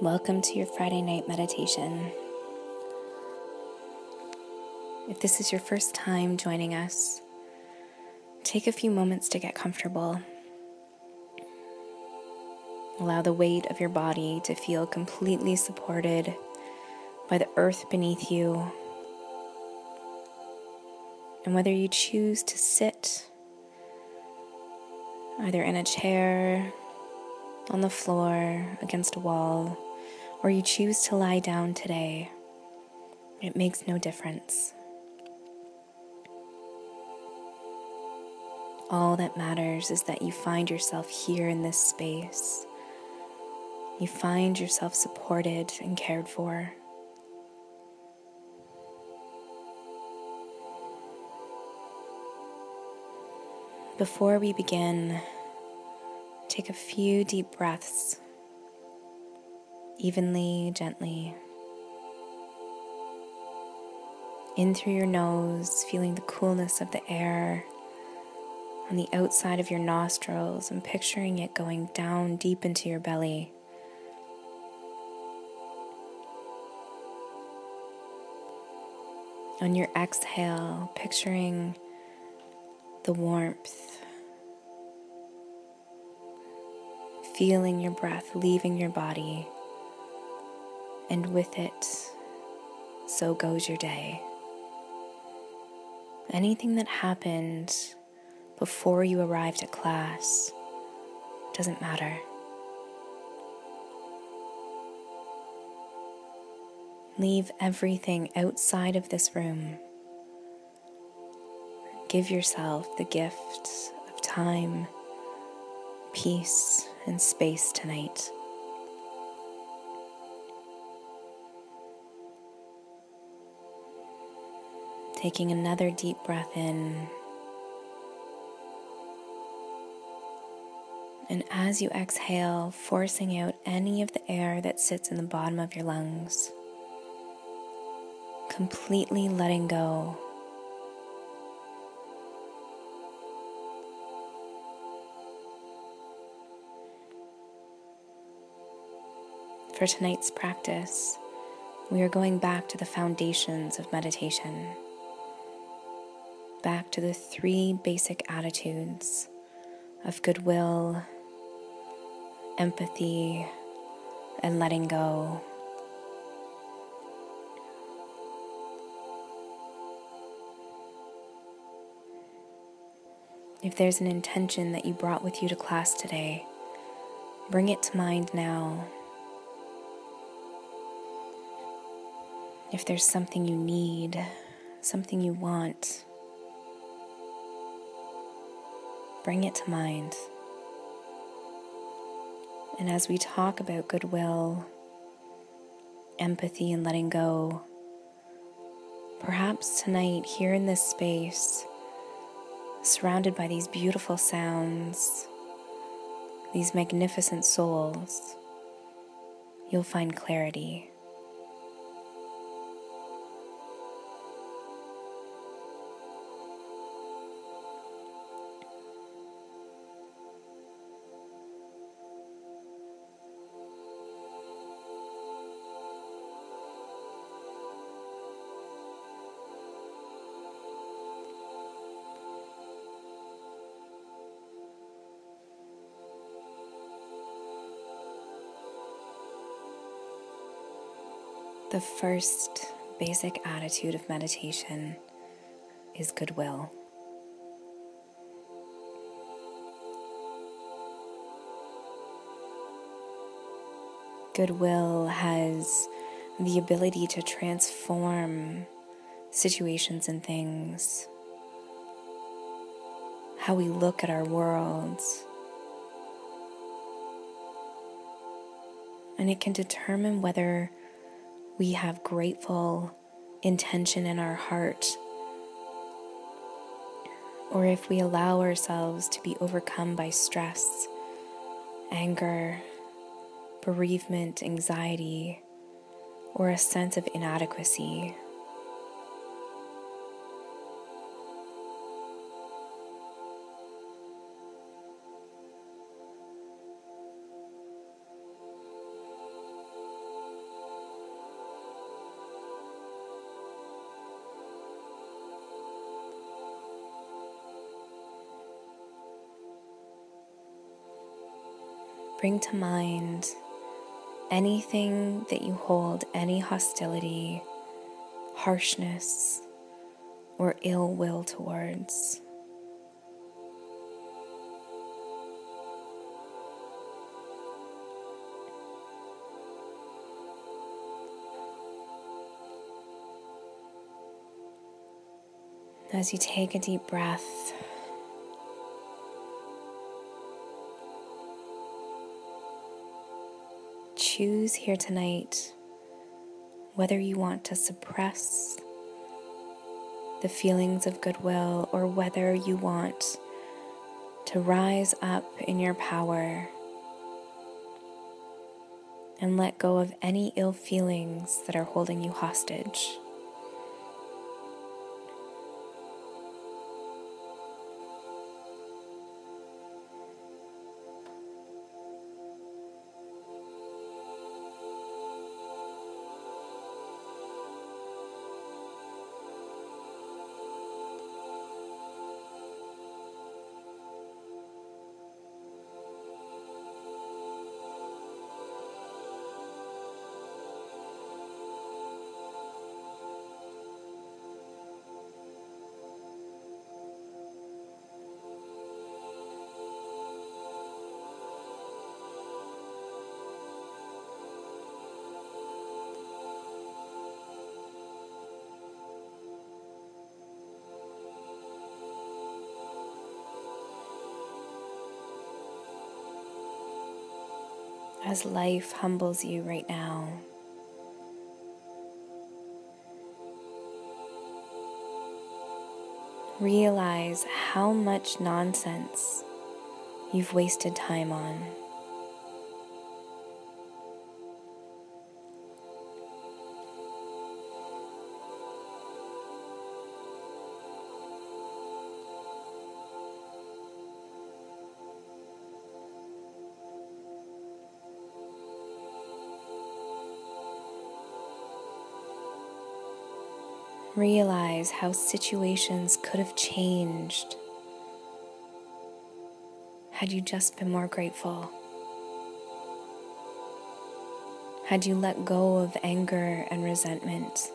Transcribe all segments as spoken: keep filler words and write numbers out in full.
Welcome to your Friday night meditation. If this is your first time joining us, take a few moments to get comfortable. Allow the weight of your body to feel completely supported by the earth beneath you. And whether you choose to sit either in a chair, on the floor, against a wall, or you choose to lie down today, it makes no difference. All that matters is that you find yourself here in this space. You find yourself supported and cared for. Before we begin, take a few deep breaths, evenly, gently. In through your nose, feeling the coolness of the air on the outside of your nostrils and picturing it going down deep into your belly. On your exhale, picturing the warmth, feeling your breath leaving your body, and with it, so goes your day. Anything that happened before you arrived at class doesn't matter. Leave everything outside of this room. Give yourself the gift of time, peace, and space tonight. Taking another deep breath in. And as you exhale, forcing out any of the air that sits in the bottom of your lungs, completely letting go. For tonight's practice, we are going back to the foundations of meditation, back to the three basic attitudes of goodwill, empathy, and letting go. If there's an intention that you brought with you to class today, bring it to mind now. If there's something you need, something you want, bring it to mind. And as we talk about goodwill, empathy, and letting go, perhaps tonight here in this space, surrounded by these beautiful sounds, these magnificent souls, you'll find clarity. The first basic attitude of meditation is goodwill. Goodwill has the ability to transform situations and things, how we look at our worlds, and it can determine whether we have grateful intention in our heart, or if we allow ourselves to be overcome by stress, anger, bereavement, anxiety, or a sense of inadequacy. bring to mind anything that you hold any hostility, harshness, or ill will towards. As you take a deep breath, choose here tonight whether you want to suppress the feelings of goodwill or whether you want to rise up in your power and let go of any ill feelings that are holding you hostage. As life humbles you right now, realize how much nonsense you've wasted time on. Realize how situations could have changed had you just been more grateful. Had you let go of anger and resentment.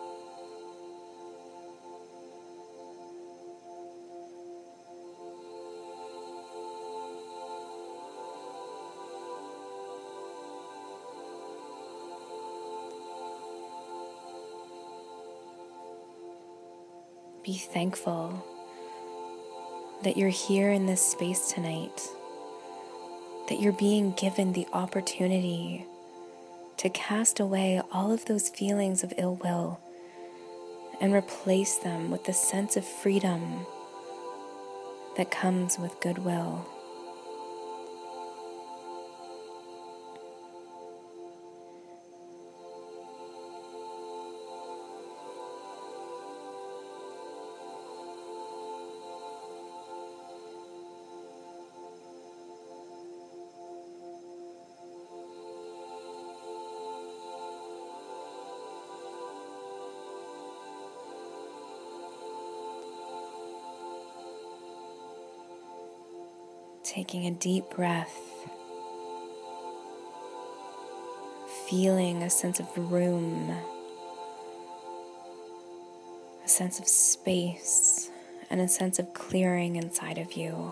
Be thankful that you're here in this space tonight, that you're being given the opportunity to cast away all of those feelings of ill will and replace them with the sense of freedom that comes with goodwill. Taking a deep breath, feeling a sense of room, a sense of space, and a sense of clearing inside of you.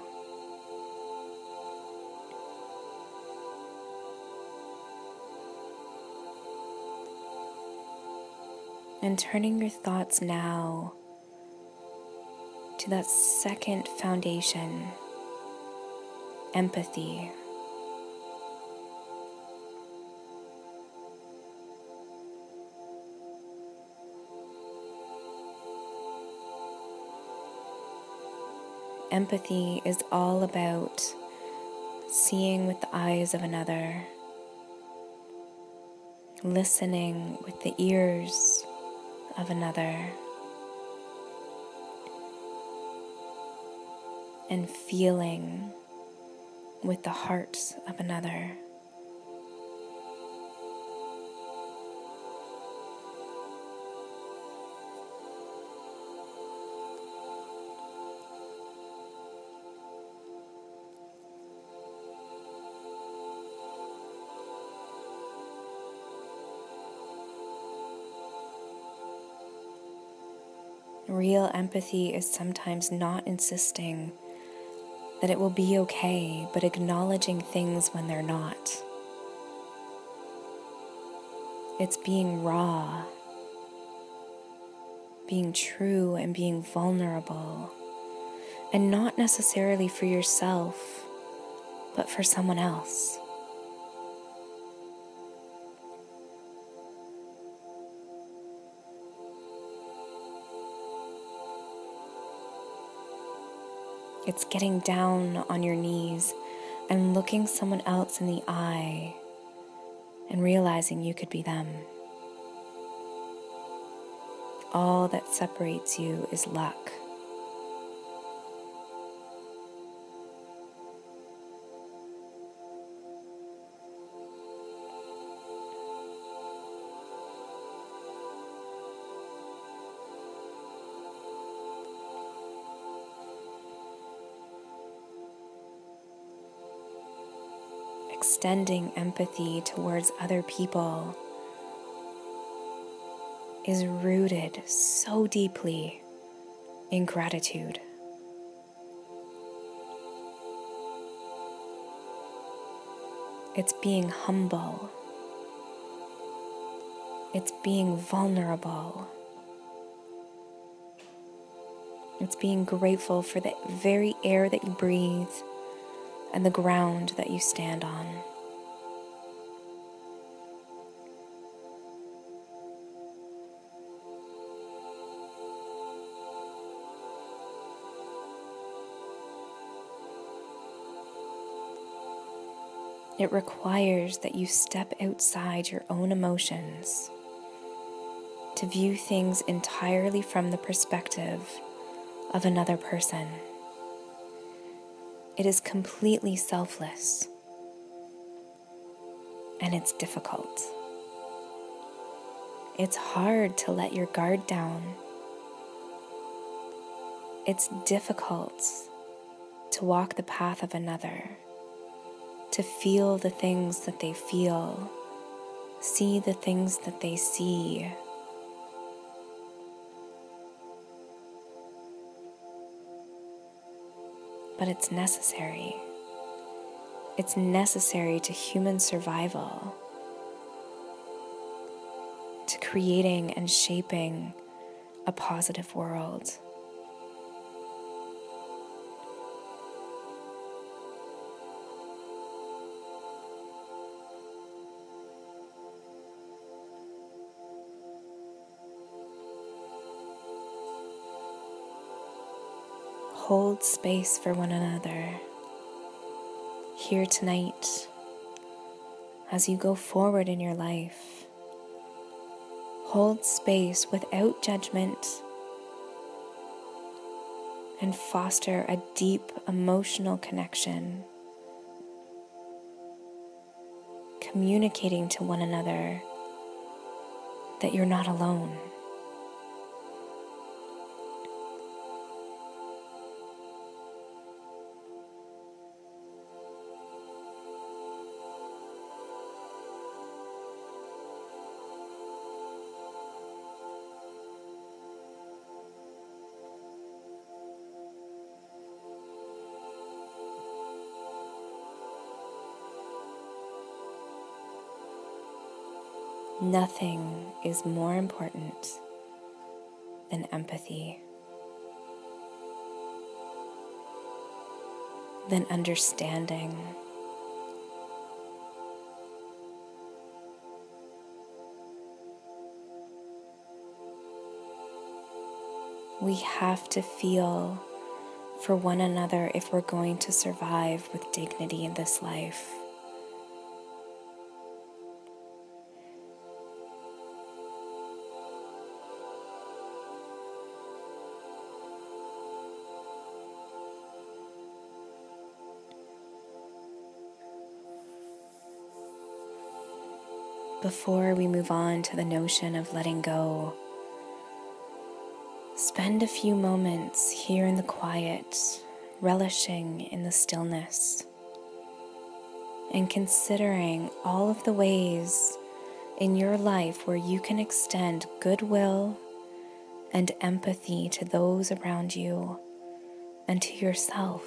And turning your thoughts now to that second foundation, empathy. Empathy is all about seeing with the eyes of another, listening with the ears of another, and feeling with the heart of another. Real empathy is sometimes not insisting that it will be okay, but acknowledging things when they're not. It's being raw, being true, and being vulnerable, and not necessarily for yourself, but for someone else. It's getting down on your knees and looking someone else in the eye and realizing you could be them. All that separates you is luck. Extending empathy towards other people is rooted so deeply in gratitude. It's being humble. It's being vulnerable. It's being grateful for the very air that you breathe and the ground that you stand on. It requires that you step outside your own emotions to view things entirely from the perspective of another person. It is completely selfless, and it's difficult. It's hard to let your guard down. It's difficult to walk the path of another, to feel the things that they feel, see the things that they see. But it's necessary. It's necessary to human survival, to creating and shaping a positive world. Hold space for one another here tonight as you go forward in your life. Hold space without judgment and foster a deep emotional connection, communicating to one another that you're not alone. Nothing is more important than empathy, than understanding. We have to feel for one another if we're going to survive with dignity in this life. Before we move on to the notion of letting go, spend a few moments here in the quiet, relishing in the stillness, and considering all of the ways in your life where you can extend goodwill and empathy to those around you and to yourself.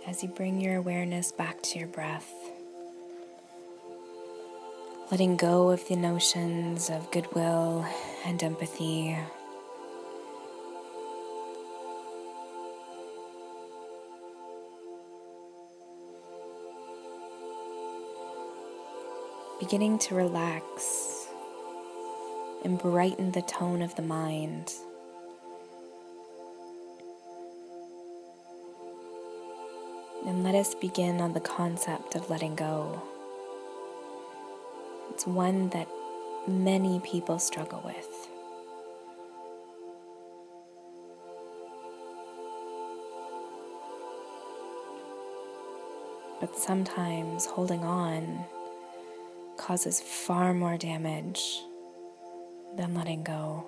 as you bring your awareness back to your breath, letting go of the notions of goodwill and empathy, beginning to relax and brighten the tone of the mind. And let us begin on the concept of letting go. It's one that many people struggle with. But sometimes holding on causes far more damage than letting go.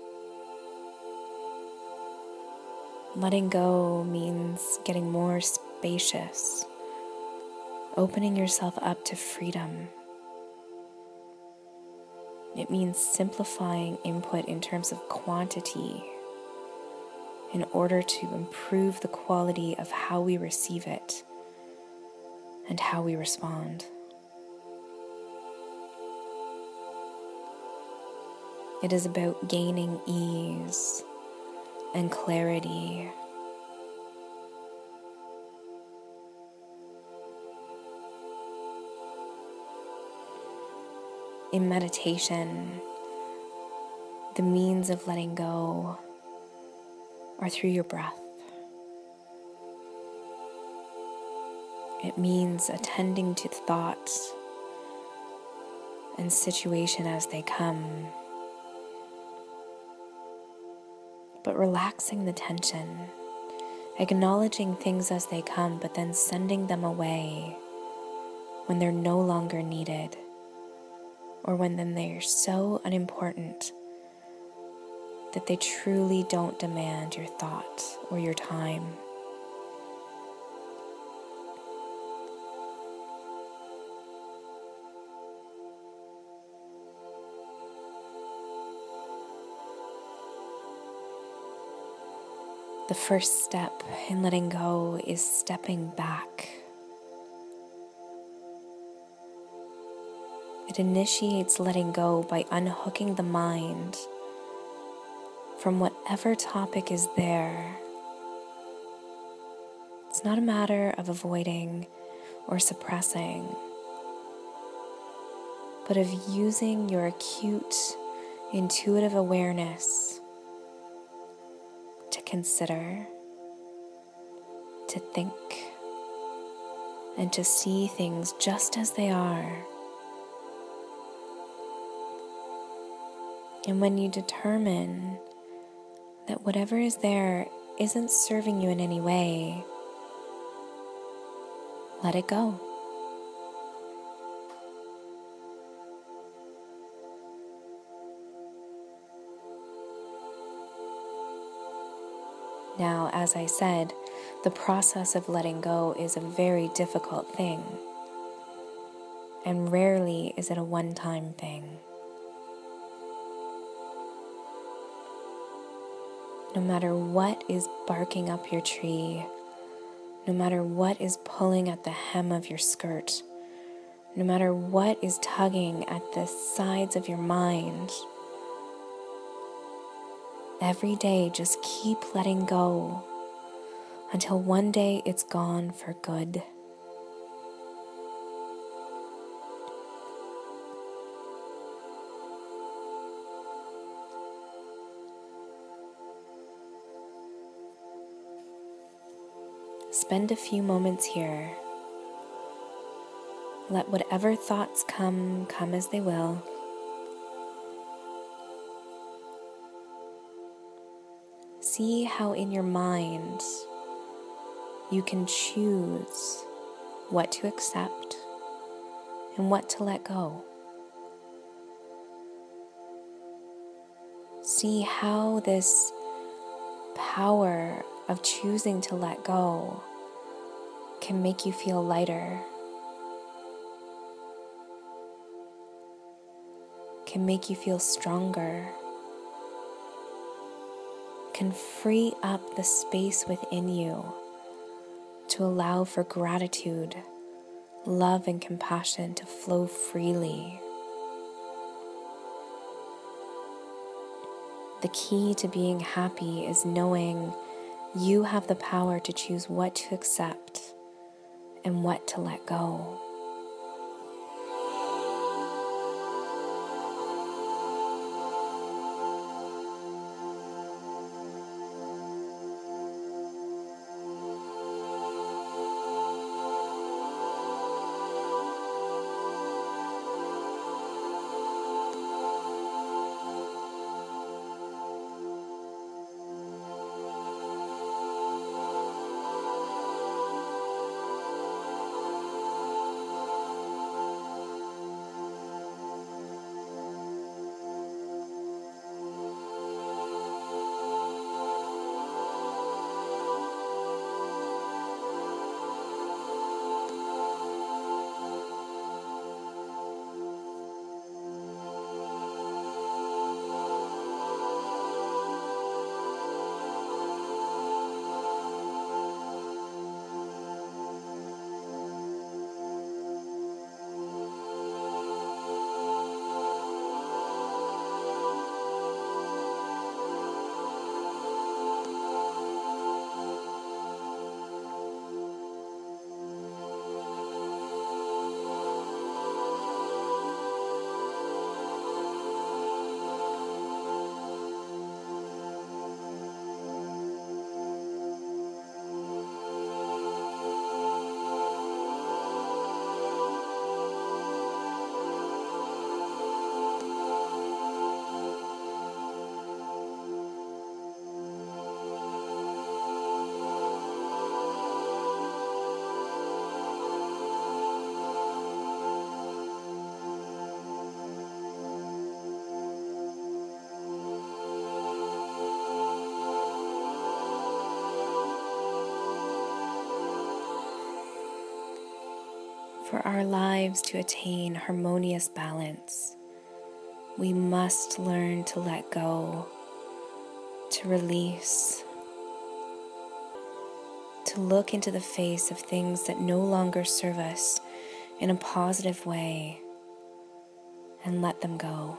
Letting go means getting more spacious, opening yourself up to freedom. It means simplifying input in terms of quantity in order to improve the quality of how we receive it and how we respond. It is about gaining ease and clarity. In meditation, the means of letting go are through your breath. It means attending to thoughts and situation as they come, but relaxing the tension, acknowledging things as they come, but then sending them away when they're no longer needed, or when then they are so unimportant that they truly don't demand your thought or your time. The first step in letting go is stepping back. It initiates letting go by unhooking the mind from whatever topic is there. It's not a matter of avoiding or suppressing, but of using your acute, intuitive awareness to consider, to think, and to see things just as they are. And when you determine that whatever is there isn't serving you in any way, let it go. Now, as I said, the process of letting go is a very difficult thing, and rarely is it a one-time thing. No matter what is barking up your tree, no matter what is pulling at the hem of your skirt, no matter what is tugging at the sides of your mind, every day just keep letting go until one day it's gone for good. Spend a few moments here. Let whatever thoughts come, come as they will. See how in your mind you can choose what to accept and what to let go. See how this power of choosing to let go can make you feel lighter, can make you feel stronger, can free up the space within you to allow for gratitude, love, and compassion to flow freely. The key to being happy is knowing you have the power to choose what to accept and what to let go. For our lives to attain harmonious balance, we must learn to let go, to release, to look into the face of things that no longer serve us in a positive way and let them go.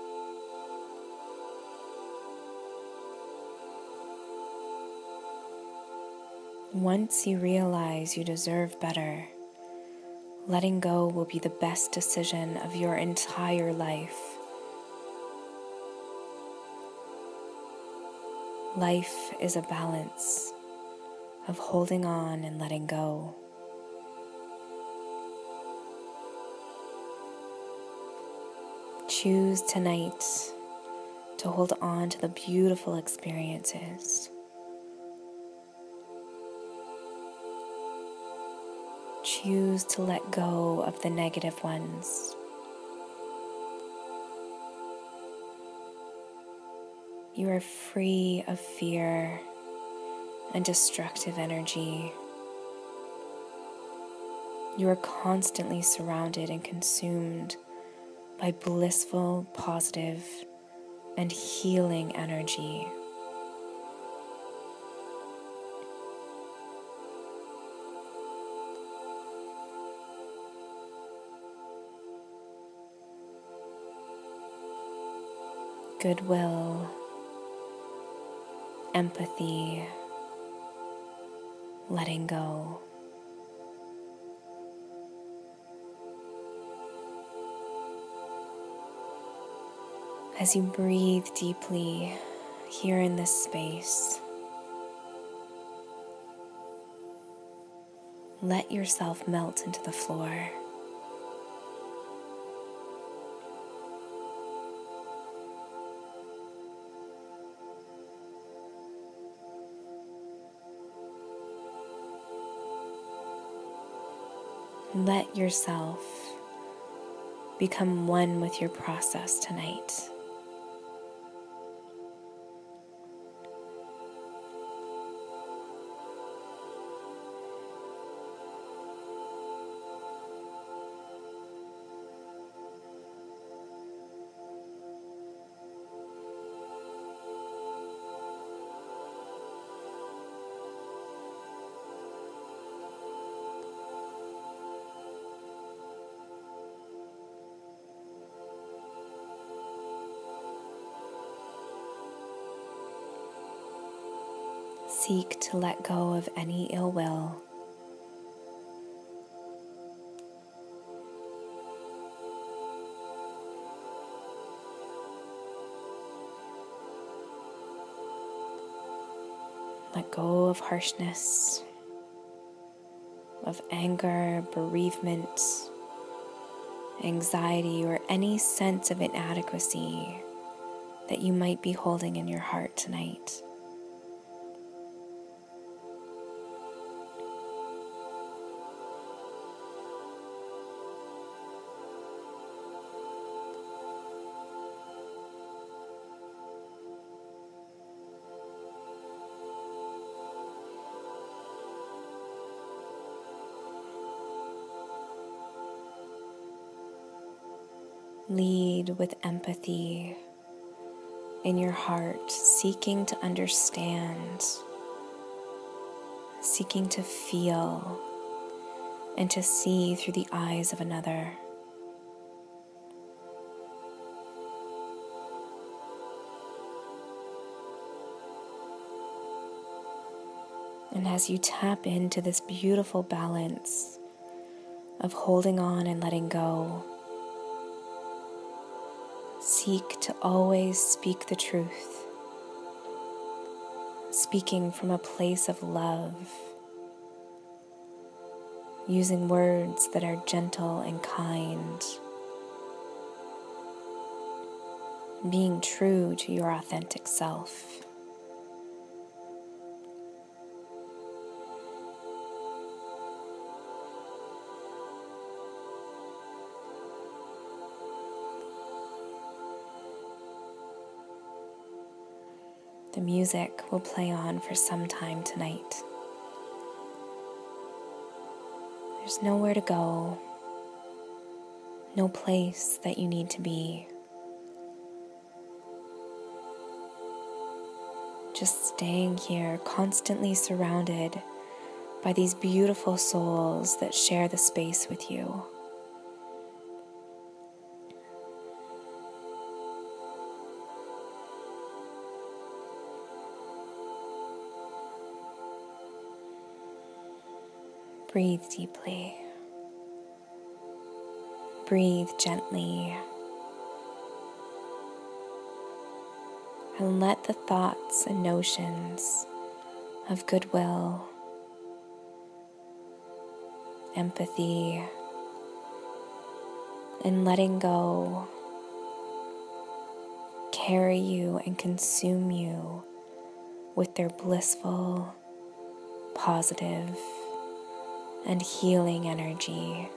Once you realize you deserve better, letting go will be the best decision of your entire life. Life is a balance of holding on and letting go. Choose tonight to hold on to the beautiful experiences. Choose to let go of the negative ones. You are free of fear and destructive energy. You are constantly surrounded and consumed by blissful, positive, and healing energy. Goodwill, empathy, letting go. As you breathe deeply here in this space, let yourself melt into the floor. Let yourself become one with your process tonight. seek to let go of any ill will. Let go of harshness, of anger, bereavement, anxiety, or any sense of inadequacy that you might be holding in your heart tonight. Lead with empathy in your heart, seeking to understand, seeking to feel, and to see through the eyes of another. And as you tap into this beautiful balance of holding on and letting go, seek to always speak the truth, speaking from a place of love, using words that are gentle and kind, being true to your authentic self. The music will play on for some time tonight. There's nowhere to go, no place that you need to be. Just staying here, constantly surrounded by these beautiful souls that share the space with you. Breathe deeply. Breathe gently. And let the thoughts and notions of goodwill, empathy, and letting go carry you and consume you with their blissful, positive, and healing energy.